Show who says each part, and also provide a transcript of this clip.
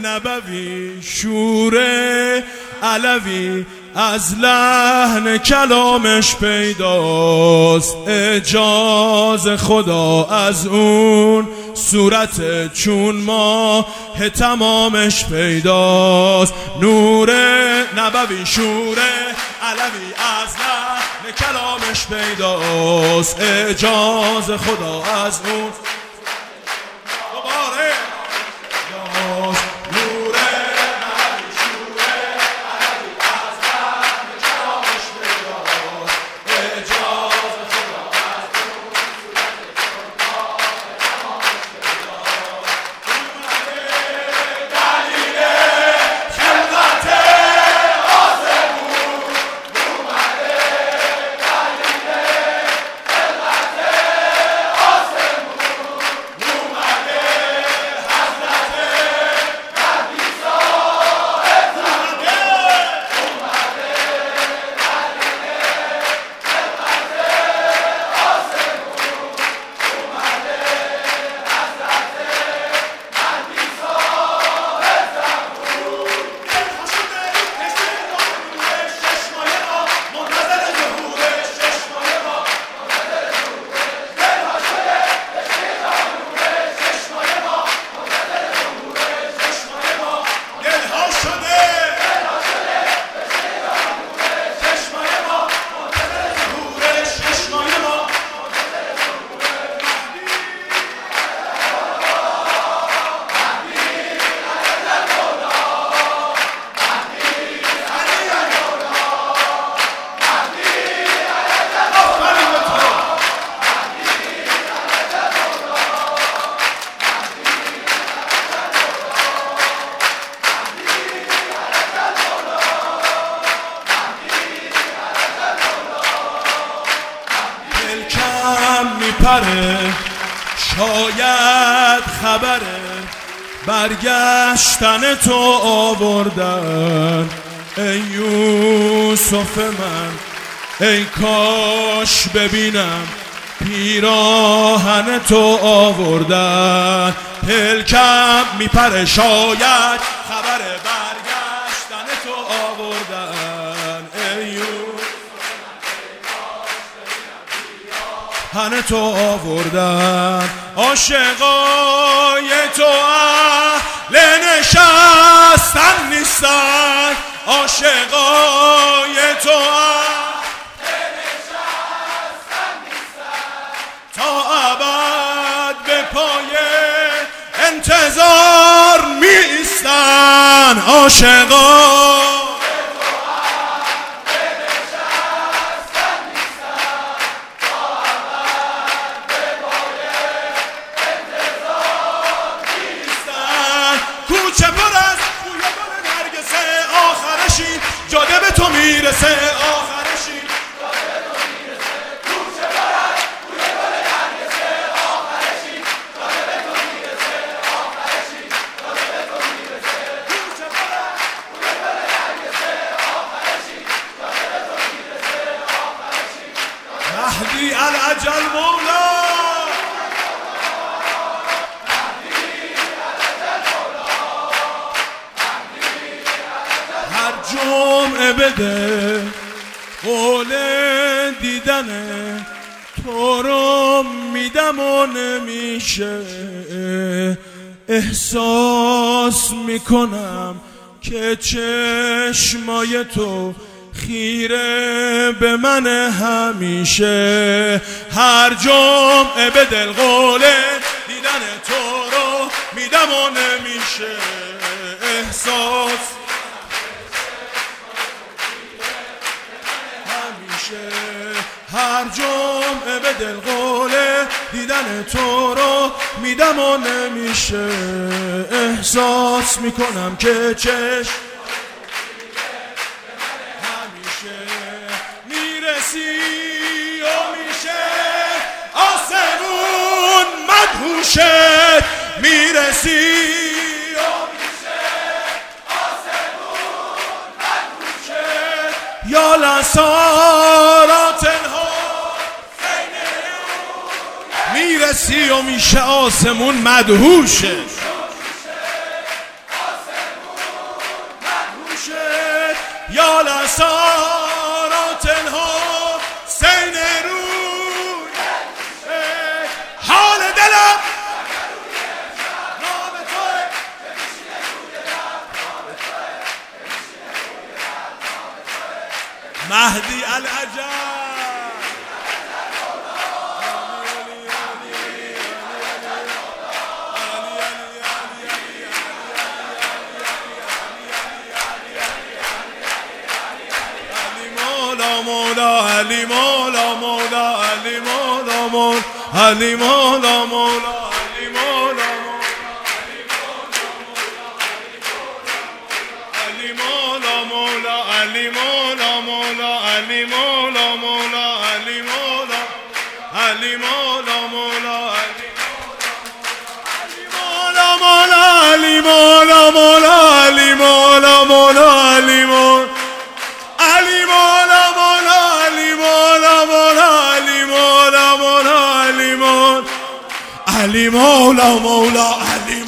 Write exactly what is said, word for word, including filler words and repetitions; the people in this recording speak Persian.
Speaker 1: نبوی شور علوی از لحن کلامش پیداست، اعجاز خدا از اون صورت چون ماه تمامش پیداست. نور نبوی شور علوی از لحن کلامش پیداست، اعجاز خدا از اون میپره، شاید خبره برگشتن تو آوردن. ای یوسف من ای کاش ببینم پیراهن تو آوردن. پلکم میپره، شاید خبره برگشتن تو آوردن. ای هن تو آوردن. عاشقای تو اهل نشستن نیستن، عاشقای تو اهل نشستن نیستن، تا ابد به پای انتظار می ایستن. عاشقای کوچه پر از بوی گل نرگسه، آخرشی جاده به تو میرسه، آخرشی جاده به تو میرسه. کوچه پر از بوی گل نرگسه، آخرشی جاده به تو میرسه، آخرشی جاده به تو میرسه. کوچه پر از بوی گل نرگسه، آخرشی جاده به تو میرسه، آخرشی. مهدی الاجل مولا، جمعه بده قول دیدن تو رو میدم و نمیشه. احساس میکنم که چشمای تو خیره به من همیشه. هر جمعه به دل قول دیدن تو رو میدم و نمیشه. احساس هر جمعه به دل قول دیدن تو رو میدم و نمیشه. احساس میکنم که چشم همیشه میرسی و میشه آسمون مدهوشه. میرسی و میشه آسمون مدهوشه. یا لسارات ها میرسی و میشه آسمون مدهوشه. مهدی العجب مولا علی مولا مولا علی مولا مولا علی مولا مولا علی مولا علی مولا مولا علی مولا مولا علی مولا مولا علی مولا علی مولا مولا علی مولا مولا علی مولا مولا علی مولا علی مولا مولا علی مولا مولا علی مولا مولا علی مولا علی مولا مولا علی